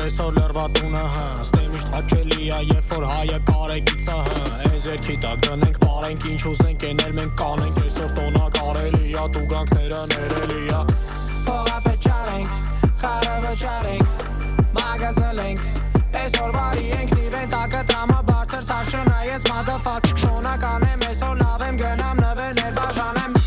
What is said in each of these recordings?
այսօր լրվատունը Ստե միշտ հաճելի է երբ որ հայը կարեկիցը Այս երկի տակ դնենք բարենք ինչ ուզենք ենել մենք կանենք Այսօր տոնա կարելի ա տուգանքները ներելի ա Փողա պեչարենք, խարը վճարենք, մագազել ենք Այսօր վարի ենք նիվեն տակը տրամը բարձր թարչնա ես մադաֆակ Շոնա կանեմ այսօր լավ եմ գնամ նվերներ բաժանեմ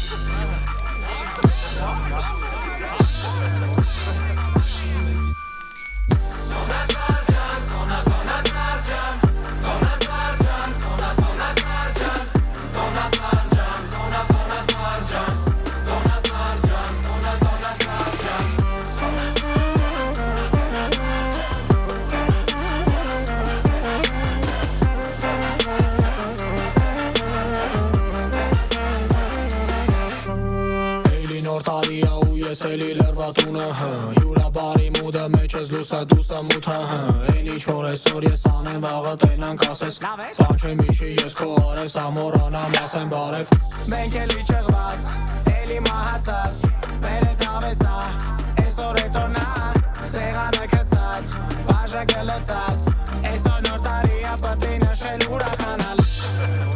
Ես էլի լրվատունը Հյուրա բարի մուդը մեջ ես լուսա դուսա մութը Էլ ինչ որ այսօր ես անեմ վաղը տենանք ասես Բան չեմ իշի ես քո արև սամորանամ ասեմ բարև Մենք էլի չղված, էլի մահացած Մեր էտ հավեսա, այսօր էտորնա Սեղանը կծած, բաժը գլծած Այսօր նոր տարի ապտի նշել ուրախանալ